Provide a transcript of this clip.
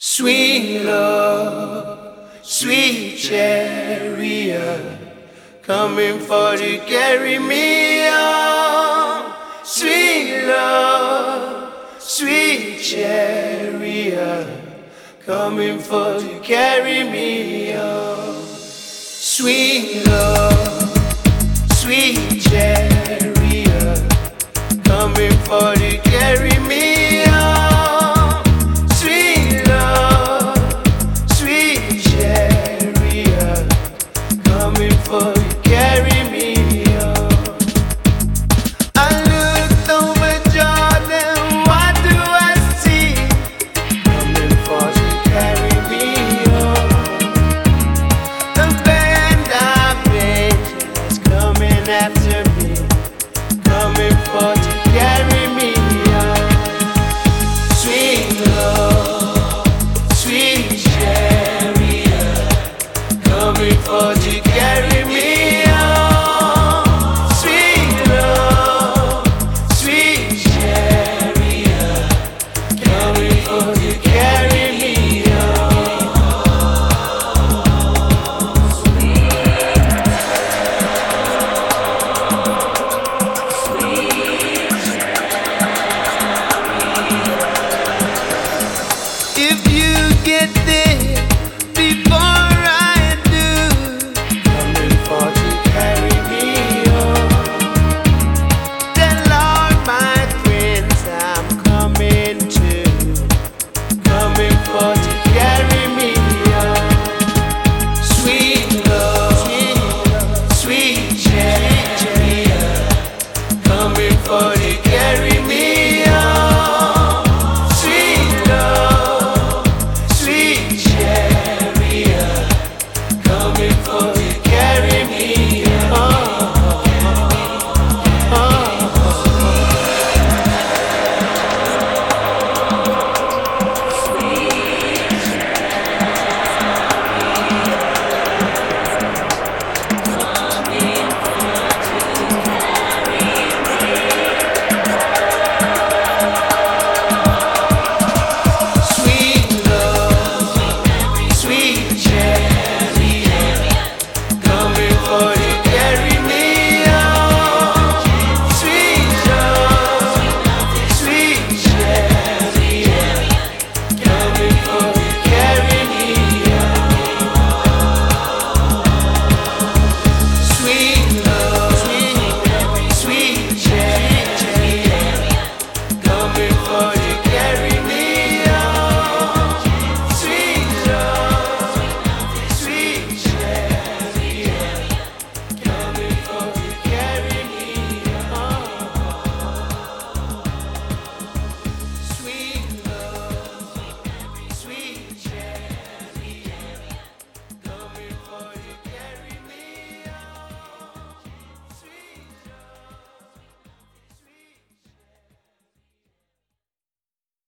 Sweet love, sweet chariot, coming for to carry me on. Sweet love, sweet chariot, coming for to carry me on. Sweet love, sweet chariot, coming for to carry me on. Sweet love, sweet chariot, coming for to carry me on. I looked over Jordan, what do I see? Coming for to carry me on. The band of angels coming after me, coming for to carry me on. Sweet love, sweet chariot, coming for to carry me on. Sweet love, sweet chariot, coming for to carry me on. If